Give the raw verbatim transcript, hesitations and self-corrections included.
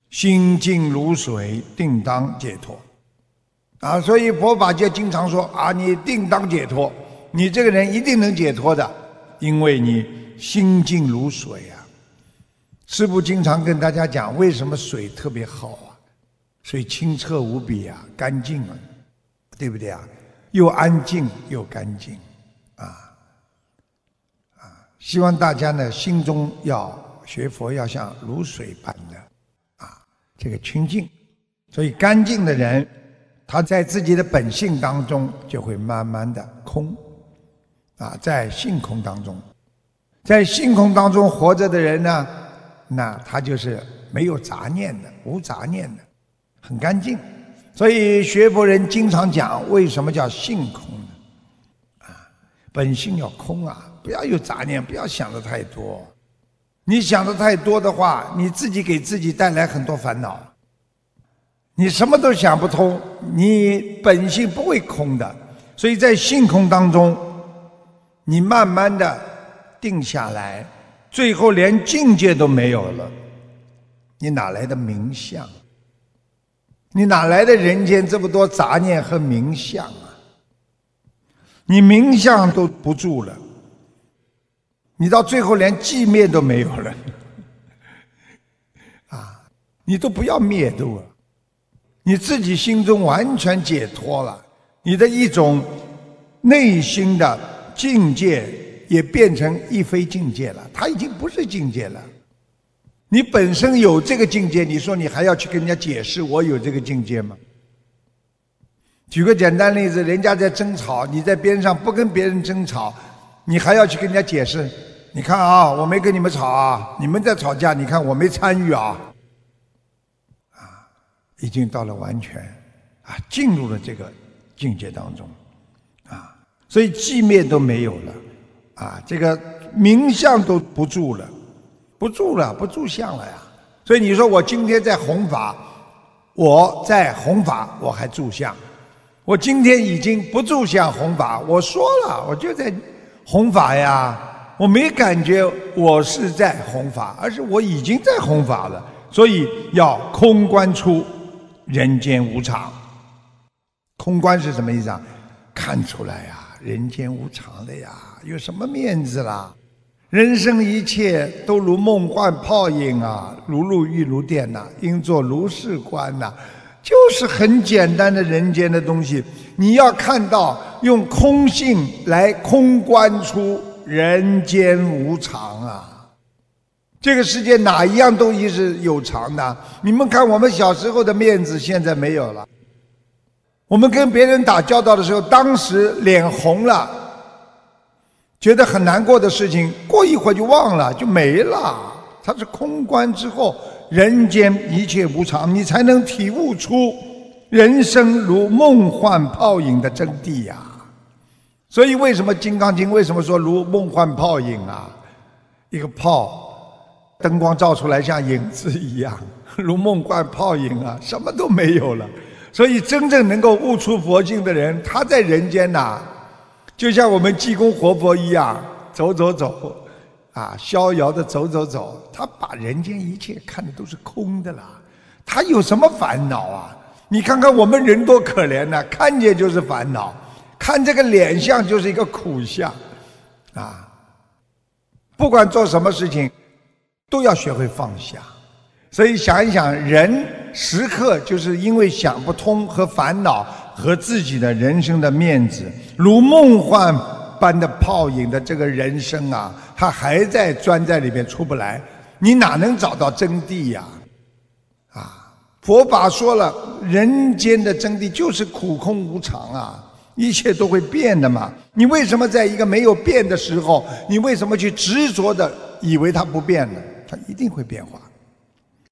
心静如水，定当解脱。啊，所以佛法界经常说啊，你定当解脱，你这个人一定能解脱的，因为你心静如水啊。师父经常跟大家讲，为什么水特别好啊？水清澈无比啊，干净啊，对不对啊？又安静又干净啊啊！希望大家呢，心中要学佛，要像如水般的啊，这个清净。所以干净的人，他在自己的本性当中就会慢慢的空啊，在性空当中，在性空当中活着的人呢，那他就是没有杂念的，无杂念的，很干净。所以学佛人经常讲，为什么叫性空呢？啊，本性要空啊，不要有杂念，不要想的太多。你想的太多的话，你自己给自己带来很多烦恼。你什么都想不通，你本性不会空的。所以在性空当中，你慢慢的定下来，最后连境界都没有了，你哪来的名相？你哪来的人间这么多杂念和名相啊？你名相都不住了，你到最后连寂灭都没有了啊！你都不要灭度了，你自己心中完全解脱了，你的一种内心的境界也变成一非境界了，它已经不是境界了。你本身有这个境界，你说你还要去跟人家解释我有这个境界吗？举个简单例子，人家在争吵，你在边上不跟别人争吵，你还要去跟人家解释？你看啊，我没跟你们吵啊，你们在吵架，你看我没参与啊，啊，已经到了完全啊，进入了这个境界当中啊，所以寂灭都没有了啊，这个名相都不住了。不住了，不住相了呀。所以你说我今天在弘法，我在弘法，我还住相。我今天已经不住相弘法，我说了，我就在弘法呀，我没感觉我是在弘法，而是我已经在弘法了。所以要空观出人间无常。空观是什么意思啊？看出来呀，人间无常的呀，有什么面子啦？人生一切都如梦幻泡影啊，如露亦如电呐、啊，应作如是观呐、啊，就是很简单的人间的东西。你要看到，用空性来空观出人间无常啊！这个世界哪一样东西是有常的？你们看，我们小时候的面子现在没有了。我们跟别人打交道的时候，当时脸红了。觉得很难过的事情，过一会儿就忘了，就没了。它是空观之后，人间一切无常，你才能体悟出人生如梦幻泡影的真谛呀、啊。所以为什么《金刚经》为什么说如梦幻泡影啊？一个泡，灯光照出来像影子一样，如梦幻泡影啊，什么都没有了。所以真正能够悟出佛性的人，他在人间呐、啊。就像我们济公活佛一样，走走走，啊，逍遥的走走走，他把人间一切看的都是空的啦，他有什么烦恼啊？你看看我们人多可怜呐、啊，看见就是烦恼，看这个脸相就是一个苦相，啊，不管做什么事情，都要学会放下。所以想一想，人时刻就是因为想不通和烦恼。和自己的人生的面子，如梦幻般的泡影的这个人生啊，他还在钻在里面出不来，你哪能找到真谛呀？啊，佛法说了，人间的真谛就是苦空无常啊，一切都会变的嘛。你为什么在一个没有变的时候，你为什么去执着的以为它不变呢？它一定会变化。